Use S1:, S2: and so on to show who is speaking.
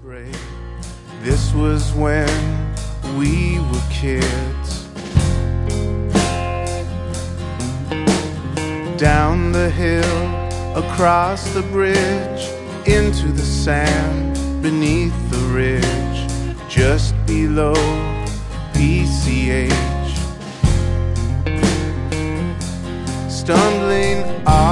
S1: break. This was when we were kids. Down the hill, across the bridge, into the sand, beneath the ridge, just below PCH. Stumbling